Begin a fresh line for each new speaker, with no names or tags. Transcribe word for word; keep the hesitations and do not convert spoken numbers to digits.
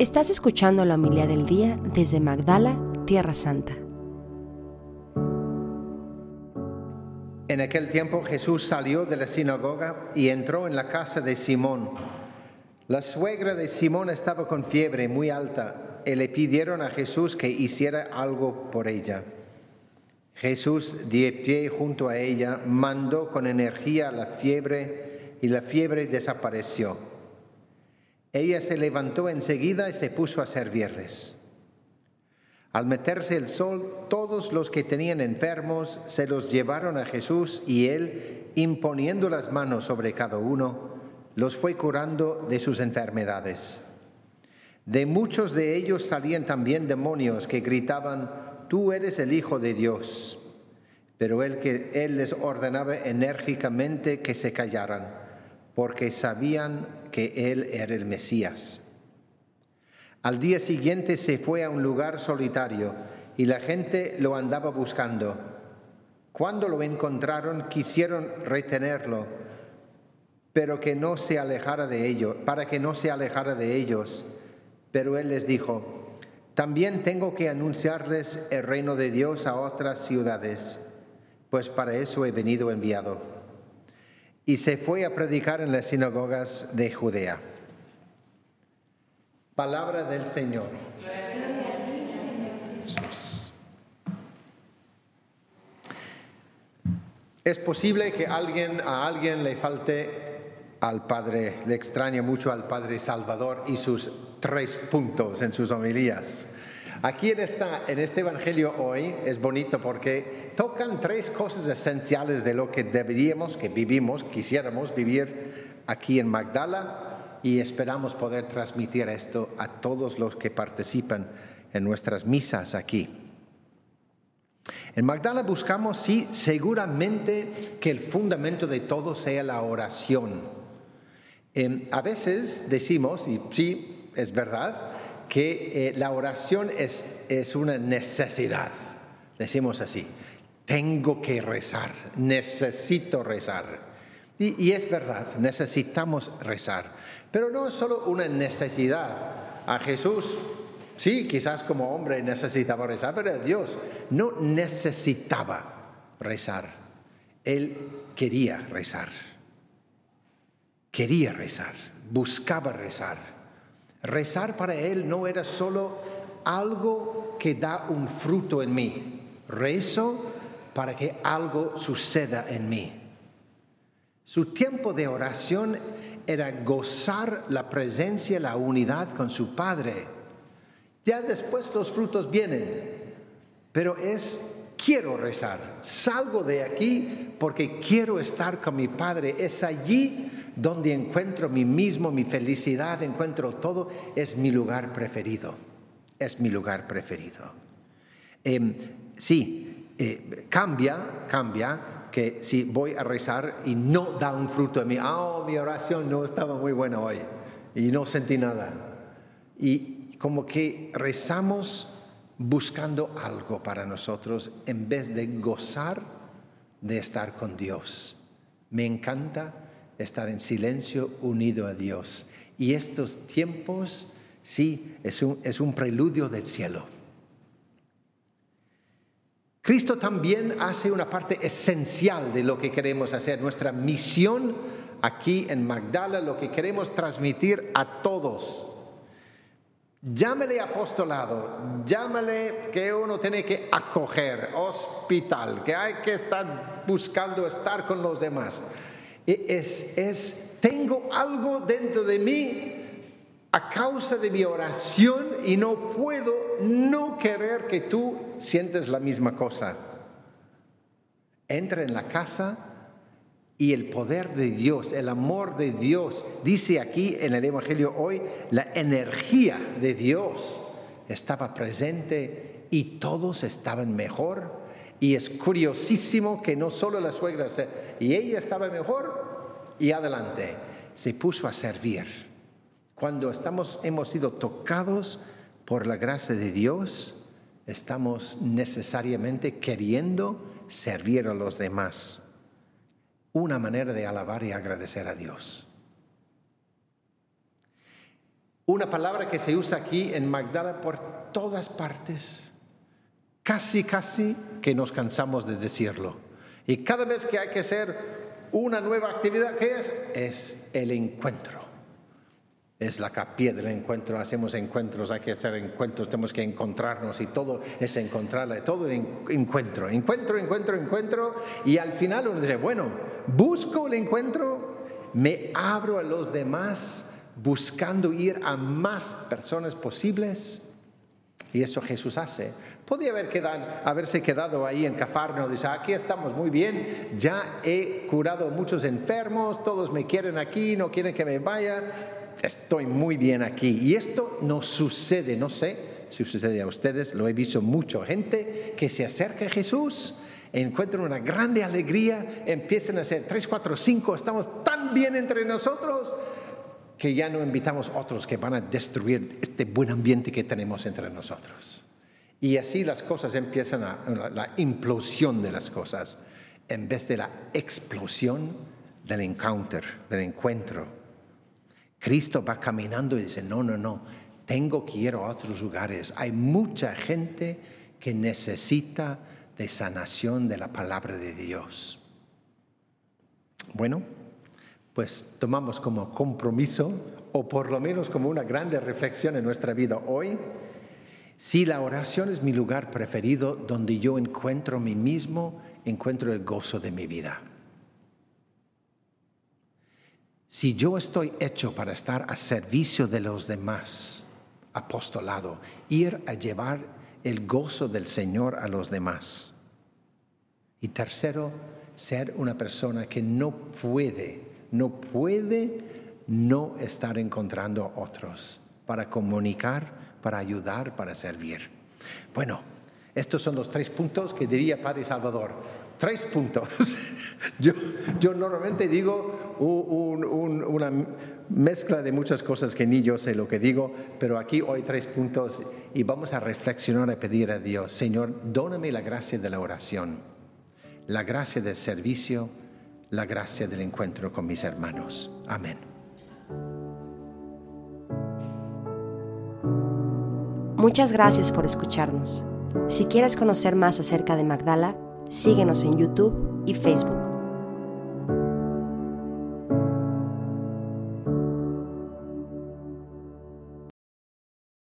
Estás escuchando la homilía del día desde Magdala, Tierra Santa.
En aquel tiempo Jesús salió de la sinagoga y entró en la casa de Simón. La suegra de Simón estaba con fiebre muy alta y le pidieron a Jesús que hiciera algo por ella. Jesús, de pie junto a ella, mandó con energía la fiebre y la fiebre desapareció. Ella se levantó enseguida y se puso a servirles. Al meterse el sol, todos los que tenían enfermos se los llevaron a Jesús y él, imponiendo las manos sobre cada uno, los fue curando de sus enfermedades. De muchos de ellos salían también demonios que gritaban: «Tú eres el Hijo de Dios». Pero él, que, él les ordenaba enérgicamente que se callaran, porque sabían que él era el Mesías. Al día siguiente se fue a un lugar solitario y la gente lo andaba buscando. Cuando lo encontraron, quisieron retenerlo, pero que no se alejara de ellos, para que no se alejara de ellos. Pero él les dijo: «También tengo que anunciarles el reino de Dios a otras ciudades, pues para eso he venido enviado». Y se fue a predicar en las sinagogas de Judea. Palabra del Señor. Jesús. Es posible que alguien, a alguien le falte al Padre, le extraña mucho al Padre Salvador y sus tres puntos en sus homilías. Aquí en, esta, en este Evangelio hoy es bonito porque tocan tres cosas esenciales de lo que deberíamos, que vivimos, quisiéramos vivir aquí en Magdala, y esperamos poder transmitir esto a todos los que participan en nuestras misas aquí. En Magdala buscamos, sí, seguramente que el fundamento de todo sea la oración. Eh, a veces decimos, y sí, es verdad, que eh, la oración es, es una necesidad. Decimos así: tengo que rezar, necesito rezar. Y, y es verdad, necesitamos rezar. Pero no es solo una necesidad. A Jesús, sí, quizás como hombre necesitaba rezar, pero Dios no necesitaba rezar. Él quería rezar. Quería rezar, buscaba rezar. Rezar para él no era solo algo que da un fruto en mí. Rezo para que algo suceda en mí. Su tiempo de oración era gozar la presencia, la unidad con su Padre. Ya después los frutos vienen, pero es: quiero rezar, salgo de aquí porque quiero estar con mi Padre. Es allí donde encuentro mí mismo, mi felicidad, encuentro todo. Es mi lugar preferido, es mi lugar preferido. Eh, sí, eh, cambia, cambia, que si voy a rezar y no da un fruto en mí, oh, mi oración no estaba muy buena hoy y no sentí nada. Y como que rezamos buscando algo para nosotros en vez de gozar de estar con Dios. Me encanta estar en silencio unido a Dios. Y estos tiempos, sí, es un, es un preludio del cielo. Cristo también hace una parte esencial de lo que queremos hacer. Nuestra misión aquí en Magdala, lo que queremos transmitir a todos. Llámale apostolado, llámale que uno tiene que acoger, hospital, que hay que estar buscando estar con los demás. Es, es, tengo algo dentro de mí a causa de mi oración y no puedo no querer que tú sientes la misma cosa. Entra en la casa y el poder de Dios, el amor de Dios, dice aquí en el Evangelio hoy, la energía de Dios estaba presente y todos estaban mejor. Y es curiosísimo que no solo la suegra, y ella estaba mejor y adelante, se puso a servir. Cuando estamos, hemos sido tocados por la gracia de Dios, estamos necesariamente queriendo servir a los demás. Una manera de alabar y agradecer a Dios. Una palabra que se usa aquí en Magdala por todas partes. Casi, casi que nos cansamos de decirlo. Y cada vez que hay que hacer una nueva actividad, ¿qué es? Es el encuentro. Es la capilla del encuentro. Hacemos encuentros, hay que hacer encuentros, tenemos que encontrarnos y todo es encontrarla, todo es encuentro, encuentro, encuentro, encuentro. Y al final uno dice, bueno, busco el encuentro, me abro a los demás, buscando ir a más personas posibles. Y eso Jesús hace. Podía haber quedado, haberse quedado ahí en Cafarnaum, dice, aquí estamos muy bien, ya he curado a muchos enfermos, todos me quieren aquí, no quieren que me vaya, estoy muy bien aquí. Y esto no sucede, no sé si sucede a ustedes, lo he visto mucho, gente que se acerca a Jesús, encuentran una grande alegría, empiezan a hacer tres, cuatro, cinco, estamos tan bien entre nosotros, que ya no invitamos a otros que van a destruir este buen ambiente que tenemos entre nosotros. Y así las cosas empiezan a, la, la implosión de las cosas, en vez de la explosión del encounter, del encuentro. Cristo va caminando y dice, no, no, no, tengo que ir a otros lugares. Hay mucha gente que necesita de sanación de la palabra de Dios. Bueno, pues tomamos como compromiso, o por lo menos como una grande reflexión en nuestra vida hoy, si la oración es mi lugar preferido, donde yo encuentro a mí mismo, encuentro el gozo de mi vida. Si yo estoy hecho para estar a servicio de los demás, apostolado, ir a llevar el gozo del Señor a los demás. Y tercero, ser una persona que no puede No puede no estar encontrando a otros para comunicar, para ayudar, para servir. Bueno, estos son los tres puntos que diría Padre Salvador. Tres puntos. yo, yo normalmente digo un, un, una mezcla de muchas cosas que ni yo sé lo que digo, pero aquí hoy tres puntos y vamos a reflexionar y pedir a Dios, Señor, dóname la gracia de la oración, la gracia del servicio, la gracia del encuentro con mis hermanos. Amén.
Muchas gracias por escucharnos. Si quieres conocer más acerca de Magdala, síguenos en YouTube y Facebook.